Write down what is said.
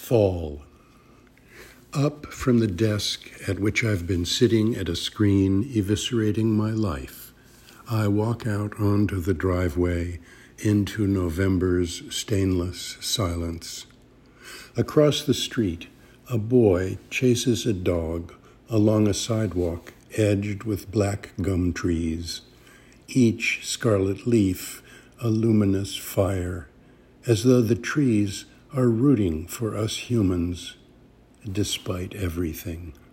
Fall. Up from the desk at which I've been sitting at a screen eviscerating my life, I walk out onto the driveway into November's stainless silence. Across the street, a boy chases a dog along a sidewalk edged with black gum trees, each scarlet leaf a luminous fire, as though the trees are rooting for us humans, despite everything.